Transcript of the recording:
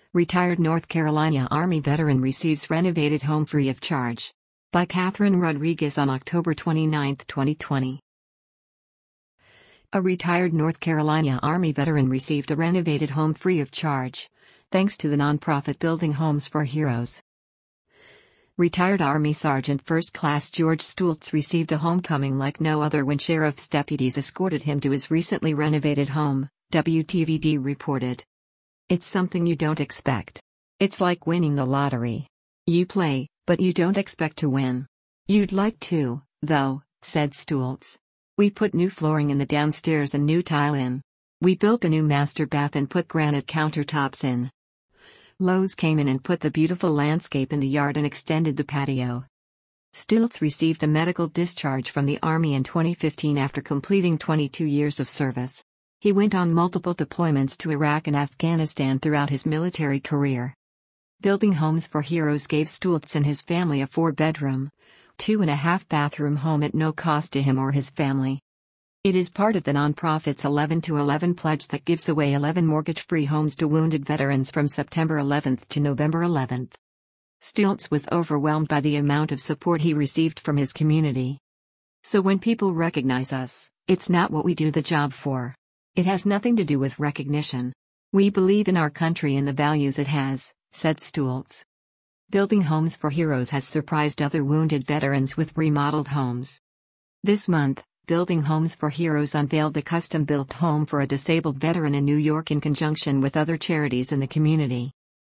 Retired North Carolina Army veteran receives renovated home free of charge. By Catherine Rodriguez on October 29, 2020. A retired North Carolina Army veteran received a renovated home free of charge, thanks to the nonprofit Building Homes for Heroes. Retired Army Sergeant First Class George Stultz received a homecoming like no other when sheriff's deputies escorted him to his recently renovated home, WTVD reported. It's something you don't expect. It's like winning the lottery. You play, but you don't expect to win. You'd like to, though, said Stultz. We put new flooring in the downstairs and new tile in. We built a new master bath and put granite countertops in. Lowe's came in and put the beautiful landscape in the yard and extended the patio. Stultz received a medical discharge from the Army in 2015 after completing 22 years of service. He went on multiple deployments to Iraq and Afghanistan throughout his military career. Building Homes for Heroes gave Stultz and his family a 4-bedroom, 2.5-bathroom home at no cost to him or his family. It is part of the nonprofit's 11 to 11 pledge that gives away 11 mortgage-free homes to wounded veterans from September 11 to November 11. Stultz was overwhelmed by the amount of support he received from his community. So when people recognize us, it's not what we do the job for. It has nothing to do with recognition. We believe in our country and the values it has, said Stultz. Building Homes for Heroes has surprised other wounded veterans with remodeled homes. This month, Building Homes for Heroes unveiled a custom-built home for a disabled veteran in New York in conjunction with other charities in the community.